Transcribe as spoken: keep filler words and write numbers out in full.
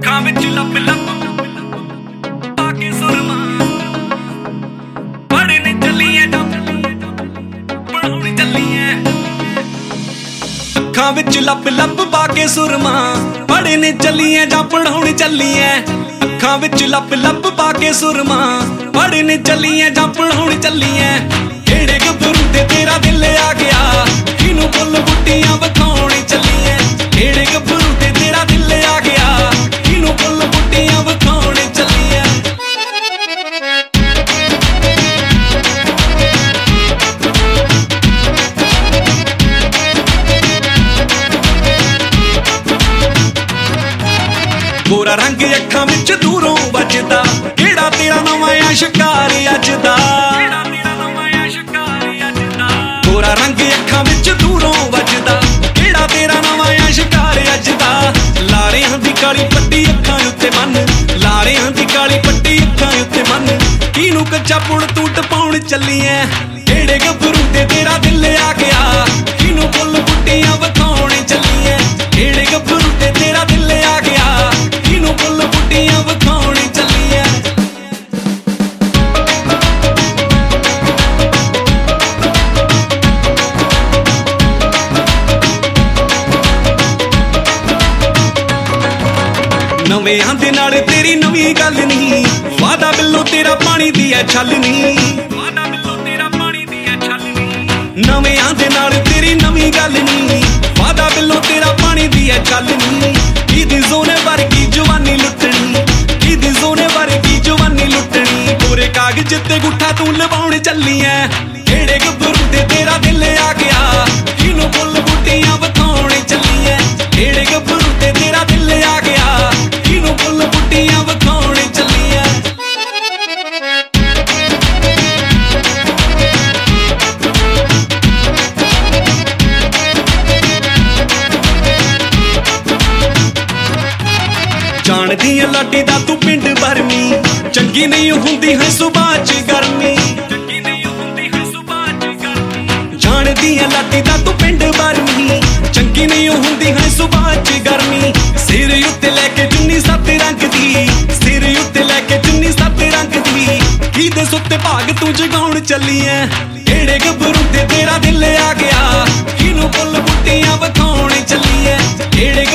ਅੱਖਾਂ ਵਿੱਚ ਲੱਭ ਲੱਭ ਪਾ ਕੇ ਸੁਰਮਾ ਪੜ੍ਹਨ ਚੱਲੀਏ ਜਾਂ ਪੜ੍ਹਾਉਣ ਚੱਲੀਏ ਅੱਖਾਂ ਵਿੱਚ ਲੱਭ ਲੱਭ ਪਾ ਕੇ ਸੁਰਮਾ ਪੜ੍ਹਨ ਚੱਲੀਏ ਜਾਂ ਪੜ੍ਹਾਉਣ ਚੱਲੀਏ ਅੱਖਾਂ ਵਿੱਚ ਲੱਭ ਲੱਭ ਪਾ ਕੇ ਸੁਰਮਾ ਪੜ੍ਹਨ ਚੱਲੀਏ ਜਾਂ ਪੜ੍ਹਾਉਣ ਚੱਲੀਏ ਕਿਹੜੇ ਗੱਭਰੂ ਤੇ ਤੇਰਾ ਦਿਲ ਆ ਗਿਆ ਕਿਹਨੂੰ ਫੁੱਲ ਬੂਟੀਆਂ ਵਿਖਾਉਣ ਚੱਲੀਏ ਕਿਹੜੇ ਗੱਭਰੂ ਤੇ ਤੇਰਾ ਦਿਲ ਆ ਗਿਆ ਕਿਹਨੂੰ ਫੁੱਲ ਬੂਟੀਆਂ ਵਿਖਾਉਣ ਚੱਲੀਏ ਗੋਰਾ ਰੰਗ ਅੱਖਾਂ ਵਿੱਚ ਦੂਰੋਂ ਵੱਜਦਾ ਕਿਹੜਾ ਤੇਰਾ ਨਵਾਂ ਆ ਸ਼ਿਕਾਰ ਅੱਜ ਦਾ ਗੋਰਾ ਰੰਗ ਅੱਖਾਂ ਵਿੱਚ ਦੂਰੋਂ ਵੱਜਦਾ ਕਿਹੜਾ ਤੇਰਾ ਨਵਾਂ ਆ ਸ਼ਿਕਾਰ ਅੱਜ ਦਾ ਲਾਰਿਆਂ ਦੀ ਕਾਲੀ ਪੱਟੀ ਅੱਖਾਂ ਉੱਤੇ ਬੰਨ ਲਾਰਿਆਂ ਦੀ ਕਾਲੀ ਪੱਟੀ ਅੱਖਾਂ ਉੱਤੇ ਬੰਨ ਕਿਹਨੂੰ ਕੱਚਾ ਪੁਣ ਤੂੰ ਟਪਾਉਣ ਚੱਲੀਏ ਕਿਹੜੇ ਗੱਭਰੂ ਤੇ ਤੇਰਾ ਦਿਲ ਆ ਗਿਆ ਕਿਹਨੂੰ ਫੁੱਲ ਬੂਟੀਆਂ ਵਿਖਾਉਣ ਚੱਲੀਏ ਕਿਹੜੇ ਗੱਭਰੂ ਤੇ ਤੇਰਾ ਦਿਲ ਆ ਗਿਆ ਕਿਹਨੂੰ ਫੁੱਲ ਬੂਟੀਆਂ ਵਿਖਾਉਣ ਚੱਲੀਏ ਨਵੇਂ ਦੇ ਨਾਲ ਤੇਰੀ ਨਵੀਂ ਗੱਲ ਨਹੀਂ ਵਾਦਾ ਬਿੱਲੋ ਤੇਰਾ ਪਾਣੀ ਦੀ ਐ ਛੱਲ ਨਹੀਂ ਵਾਦਾ ਬਿੱਲੋ ਤੇਰਾ ਪਾਣੀ ਦੀ ਐ ਛੱਲ ਨਹੀਂ ਨਵੇਂ ਦੇ ਨਾਲ ਤੇਰੀ ਨਵੀਂ ਗੱਲ ਨਹੀਂ ਵਾਦਾ ਬਿੱਲੋ ਤੇਰਾ ਪਾਣੀ ਦੀ ਐ ਛੱਲ ਨਹੀਂ ਕਿਹਦੀ ਜ਼ੋਨੇ ਵਰਗੀ ਜਵਾਨੀ ਲੁੱਟਣੀ ਕਿਹਦੀ ਜ਼ੋਨੇ ਵਰਗੀ ਜਵਾਨੀ ਲੁੱਟਣੀ ਕੋਰੇ ਕਾਗਜ਼ ਤੇ ਗੁੱਠਾ ਤੂੰ ਲਵਾਉਣ ਚੱਲੀ ਐ ਕਿਹੜੇ ਗੱਭਰੂ ਤੇ ਤੇਰਾ ਦਿਲ ਆ ਗਿਆ ਕਿਹਨੂੰ ਫੁੱਲ ਬੂਟੀਆਂ ਵਿਖਾਉਣ ਚੱਲੀ ਐ ਕਿਹੜੇ ਗੱਭਰੂ ਤੇ ਤੇਰਾ ਦਿਲ ਆ ਗਿਆ ਕਿਹਨੂੰ ਫੁੱਲ ਬੂਟੀਆਂ ਵਿਖਾਉਣ ਚੱਲੀ ਐ ਜਾਣਦੀ ਐ ਲਾਡੀ ਦਾ ਤੂੰ ਪਿੰਡ ਭਰਮੀ ਚੰਗੀ ਨਹੀਂ ਹੁੰਦੀ ਹੈ ਸੁਭਾਅ ਚ ਗਰਮੀ ਚੰਗੀ ਨਹੀਂ ਹੁੰਦੀ ਹੈ ਸੁਭਾਅ ਚ ਗਰਮੀ ਜਾਣਦੀ ਐ ਲਾਡੀ ਦਾ ਤੂੰ ਪਿੰਡ ਭਰਮੀ ਚੰਗੀ ਨਹੀਂ ਹੁੰਦੀ ਹੈ ਸੁਭਾਅ ਚ ਗਰਮੀ ਸਿਰ ਉੱਤੇ ਲੈ ਕੇ ਚੁੰਨੀ ਸੱਤ ਰੰਗ ਦੀ ਸਿਰ ਉੱਤੇ ਲੈ ਕੇ ਚੁੰਨੀ ਸੱਤ ਰੰਗ ਦੀ ਕਿਹਦੇ ਸੁੱਤੇ ਭਾਗ ਤੂੰ ਜਗਾਉਣ ਚੱਲੀ ਐ ਕਿਹੜੇ ਗੱਭਰੂ ਤੇ ਤੇਰਾ ਦਿਲ ਆ ਗਿਆ ਕਿਹਨੂੰ ਫੁੱਲ ਬੂਟੀਆਂ ਵਿਖਾਉਣ ਚੱਲੀ ਐ ਕਿਹੜੇ